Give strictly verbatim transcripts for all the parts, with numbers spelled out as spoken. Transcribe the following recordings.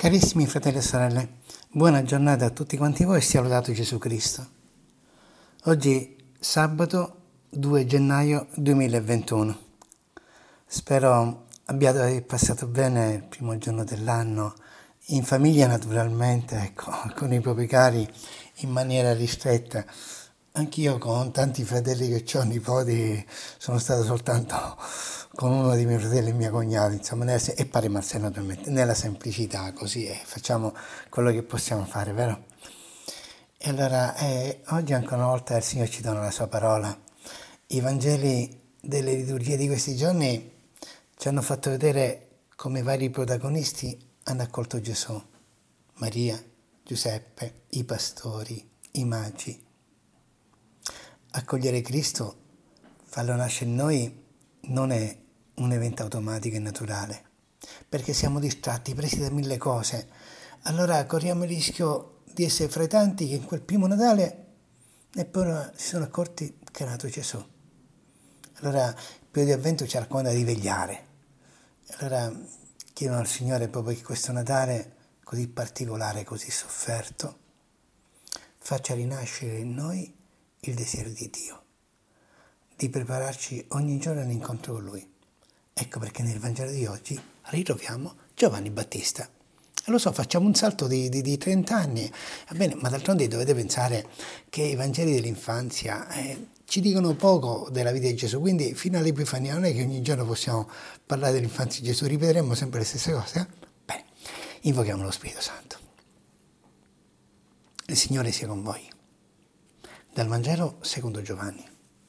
Carissimi fratelli e sorelle, buona giornata a tutti quanti voi e sia lodato Gesù Cristo. Oggi sabato due gennaio duemilaventuno. Spero abbiate passato bene il primo giorno dell'anno, in famiglia naturalmente, ecco, con i propri cari, in maniera ristretta. Anch'io con tanti fratelli che ho, nipoti, sono stato soltanto con uno dei miei fratelli e mia cognata, insomma, nella, e pare Marcello naturalmente, nella semplicità, così è, facciamo quello che possiamo fare, vero? E allora, eh, oggi ancora una volta il Signore ci dona la sua parola. I Vangeli delle liturgie di questi giorni ci hanno fatto vedere come i vari protagonisti hanno accolto Gesù. Maria, Giuseppe, i pastori, i magi. Accogliere Cristo, farlo nascere in noi, non è un evento automatico e naturale, perché siamo distratti, presi da mille cose. Allora corriamo il rischio di essere fra i tanti che in quel primo Natale neppure si sono accorti che è nato Gesù. Allora il periodo di Avvento ci racconta di vegliare. Allora chiedono al Signore proprio che questo Natale così particolare, così sofferto, faccia rinascere in noi il desiderio di Dio, di prepararci ogni giorno all'incontro con Lui. Ecco perché nel Vangelo di oggi ritroviamo Giovanni Battista. Lo so, facciamo un salto di, di, di trenta anni, va bene, ma d'altronde dovete pensare che i Vangeli dell'infanzia eh, ci dicono poco della vita di Gesù, quindi fino all'Epifania non è che ogni giorno possiamo parlare dell'infanzia di Gesù, ripeteremo sempre le stesse cose. Eh? Bene, invochiamo lo Spirito Santo. Il Signore sia con voi. Dal Vangelo secondo Giovanni.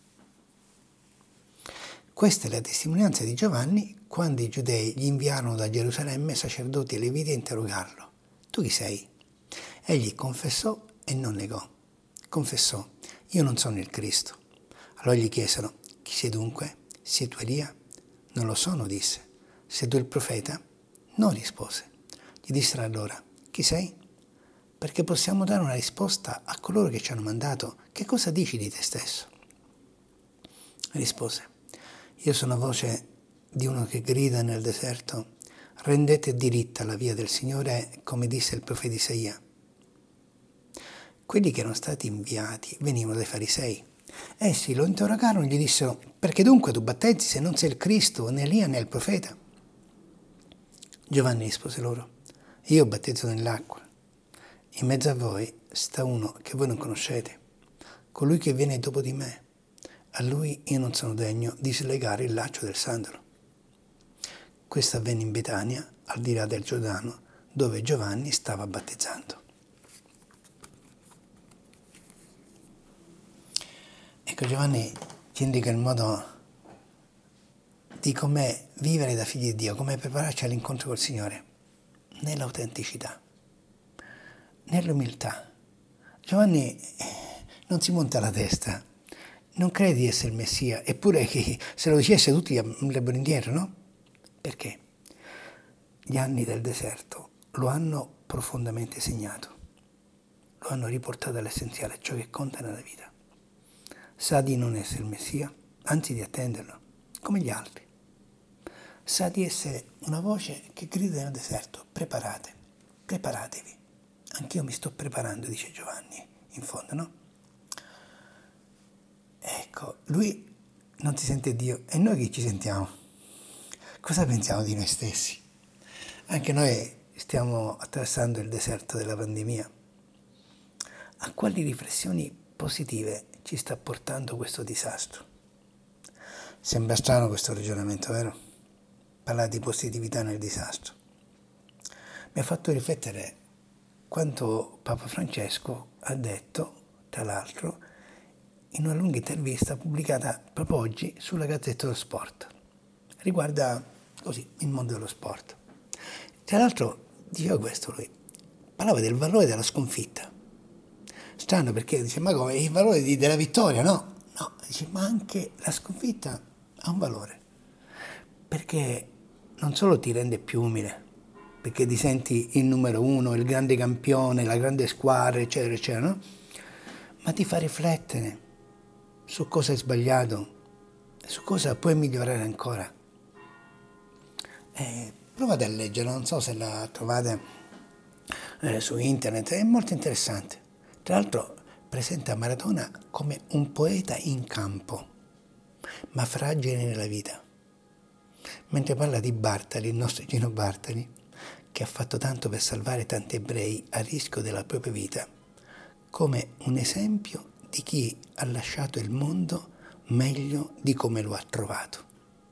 Questa è la testimonianza di Giovanni quando i giudei gli inviarono da Gerusalemme sacerdoti e leviti a interrogarlo. Tu chi sei? Egli confessò e non negò. Confessò, io non sono il Cristo. Allora gli chiesero, chi sei dunque? Sei tu Elia? Non lo sono, disse. Sei tu il profeta? No, rispose. Gli dissero allora, chi sei? Perché possiamo dare una risposta a coloro che ci hanno mandato. Che cosa dici di te stesso? Rispose, io sono voce di uno che grida nel deserto, rendete diritta la via del Signore, come disse il profeta Isaia. Quelli che erano stati inviati venivano dai farisei. Essi lo interrogarono e gli dissero, perché dunque tu battezzi se non sei il Cristo, né Elia né il profeta? Giovanni rispose loro, io battezzo nell'acqua. In mezzo a voi sta uno che voi non conoscete, colui che viene dopo di me. A lui io non sono degno di slegare il laccio del sandalo. Questo avvenne in Betania, al di là del Giordano, dove Giovanni stava battezzando. Ecco, Giovanni ci indica il modo di come vivere da figli di Dio, come prepararci all'incontro col Signore, nell'autenticità, nell'umiltà. Giovanni non si monta la testa, non crede di essere il Messia, eppure che se lo dicesse tutti andrebbero indietro, no? Perché? Gli anni del deserto lo hanno profondamente segnato, lo hanno riportato all'essenziale, ciò che conta nella vita. Sa di non essere il Messia, anzi di attenderlo, come gli altri. Sa di essere una voce che grida nel deserto, preparate, preparatevi. Anch'io mi sto preparando, dice Giovanni, in fondo, no? Ecco, lui non si sente Dio, e noi che ci sentiamo? Cosa pensiamo di noi stessi? Anche noi stiamo attraversando il deserto della pandemia. A quali riflessioni positive ci sta portando questo disastro? Sembra strano questo ragionamento, vero? Parlare di positività nel disastro. Mi ha fatto riflettere quanto Papa Francesco ha detto, tra l'altro, in una lunga intervista pubblicata proprio oggi sulla Gazzetta dello Sport. Riguarda così il mondo dello sport. Tra l'altro diceva questo lui, parlava del valore della sconfitta. Strano perché dice, ma come, il valore di, della vittoria, no? No, dice, ma anche la sconfitta ha un valore. Perché non solo ti rende più umile, perché ti senti il numero uno, il grande campione, la grande squadra, eccetera, eccetera, no? Ma ti fa riflettere su cosa hai sbagliato, su cosa puoi migliorare ancora. Eh, provate a leggere, non so se la trovate eh, su internet, è molto interessante. Tra l'altro presenta Maradona come un poeta in campo, ma fragile nella vita. Mentre parla di Bartali, il nostro Gino Bartali, che ha fatto tanto per salvare tanti ebrei a rischio della propria vita, come un esempio di chi ha lasciato il mondo meglio di come lo ha trovato.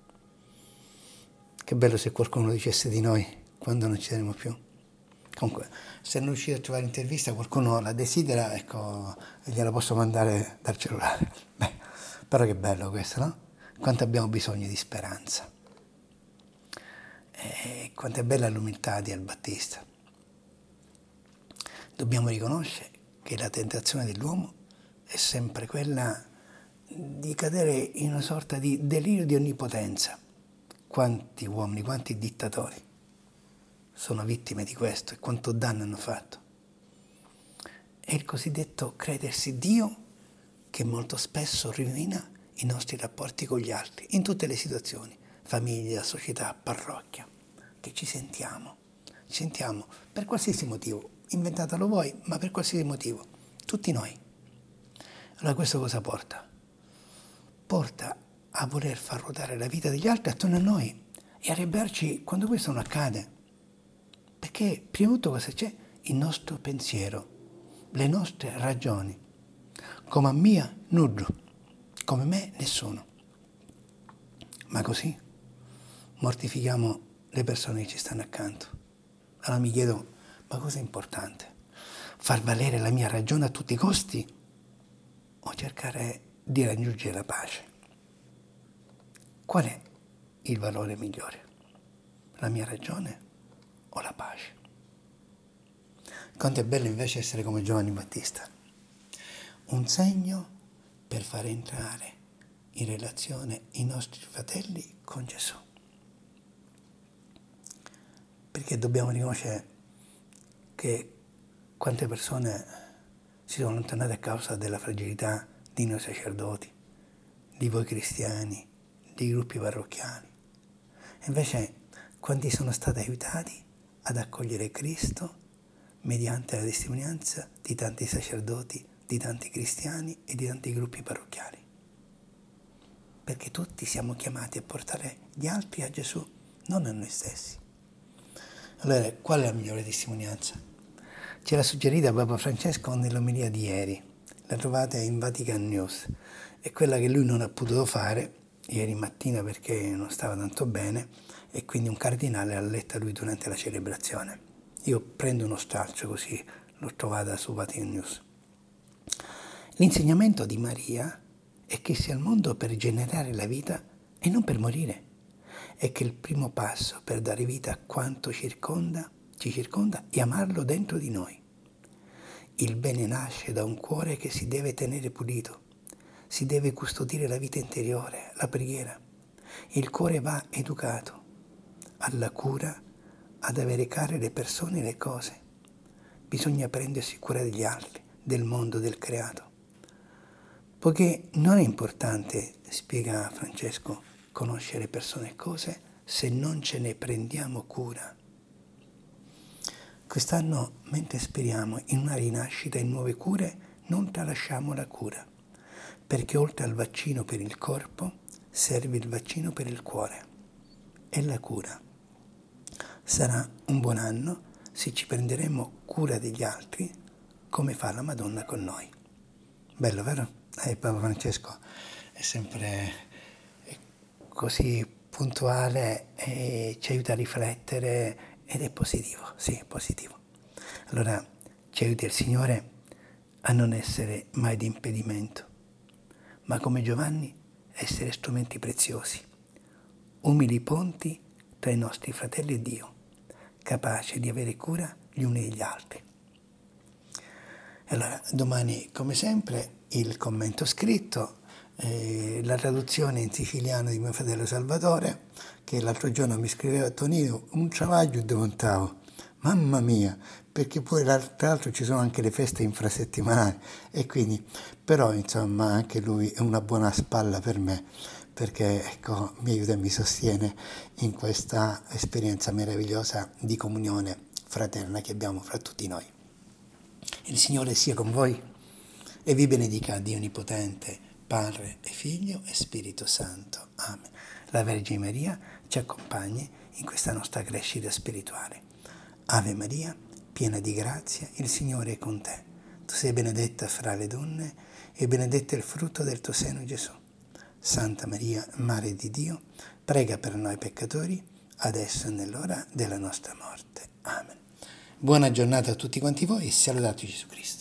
Che bello se qualcuno dicesse di noi quando non ci saremo più. Comunque, se non riuscite a trovare intervista, qualcuno la desidera, ecco, gliela posso mandare dal cellulare. Beh, però che bello questo, no? Quanto abbiamo bisogno di speranza. E quanto è bella l'umiltà di Al Battista. Dobbiamo riconoscere che la tentazione dell'uomo è sempre quella di cadere in una sorta di delirio di onnipotenza. Quanti uomini, quanti dittatori sono vittime di questo e quanto danno hanno fatto. È il cosiddetto credersi Dio che molto spesso rovina i nostri rapporti con gli altri, in tutte le situazioni, famiglia, società, parrocchia, che ci sentiamo, ci sentiamo per qualsiasi motivo, inventatelo voi, ma per qualsiasi motivo, tutti noi. Allora questo cosa porta? Porta a voler far ruotare la vita degli altri attorno a noi e a arrabbiarci quando questo non accade. Perché prima di tutto cosa c'è? Il nostro pensiero, le nostre ragioni. Come a mia, nulla, come me, nessuno. Ma così mortifichiamo le persone che ci stanno accanto. Allora mi chiedo, ma cosa è importante? Far valere la mia ragione a tutti i costi o cercare di raggiungere la pace? Qual è il valore migliore? La mia ragione o la pace? Quanto è bello invece essere come Giovanni Battista, un segno per fare entrare in relazione i nostri fratelli con Gesù. Perché dobbiamo riconoscere che quante persone si sono allontanate a causa della fragilità di noi sacerdoti, di voi cristiani, di gruppi parrocchiali. Invece quanti sono stati aiutati ad accogliere Cristo mediante la testimonianza di tanti sacerdoti, di tanti cristiani e di tanti gruppi parrocchiali. Perché tutti siamo chiamati a portare gli altri a Gesù, non a noi stessi. Allora, qual è la migliore testimonianza? Ce l'ha suggerita Papa Francesco nell'omelia di ieri. La trovate in Vatican News. È quella che lui non ha potuto fare ieri mattina perché non stava tanto bene e quindi un cardinale l'ha letta lui durante la celebrazione. Io prendo uno stralcio così, l'ho trovata su Vatican News. L'insegnamento di Maria è che sia al mondo per generare la vita e non per morire. È che il primo passo per dare vita a quanto circonda, ci circonda è amarlo dentro di noi. Il bene nasce da un cuore che si deve tenere pulito, si deve custodire la vita interiore, la preghiera. Il cuore va educato alla cura, ad avere care le persone e le cose. Bisogna prendersi cura degli altri, del mondo, del creato. Poiché non è importante, spiega Francesco, conoscere persone e cose se non ce ne prendiamo cura. Quest'anno, mentre speriamo in una rinascita e nuove cure, non tralasciamo la cura, perché oltre al vaccino per il corpo serve il vaccino per il cuore. E la cura. Sarà un buon anno se ci prenderemo cura degli altri come fa la Madonna con noi. Bello, vero? Eh, Papa Francesco è sempre così puntuale e ci aiuta a riflettere ed è positivo, sì, è positivo. Allora ci aiuti il Signore a non essere mai di impedimento, ma come Giovanni essere strumenti preziosi, umili ponti tra i nostri fratelli e Dio, capaci di avere cura gli uni degli altri. Allora, domani, come sempre, il commento scritto, eh, la traduzione in siciliano di mio fratello Salvatore, che l'altro giorno mi scriveva: Tonino, un travaglio demontavo. Mamma mia, perché poi tra l'altro ci sono anche le feste infrasettimanali e quindi, però insomma anche lui è una buona spalla per me, perché ecco, mi aiuta e mi sostiene in questa esperienza meravigliosa di comunione fraterna che abbiamo fra tutti noi. Il Signore sia con voi e vi benedica Dio Onnipotente, Padre e Figlio e Spirito Santo. Amen. La Vergine Maria ci accompagni in questa nostra crescita spirituale. Ave Maria, piena di grazia, il Signore è con te. Tu sei benedetta fra le donne e benedetto è il frutto del tuo seno, Gesù. Santa Maria, Madre di Dio, prega per noi peccatori, adesso e nell'ora della nostra morte. Amen. Buona giornata a tutti quanti voi e sia lodato Gesù Cristo.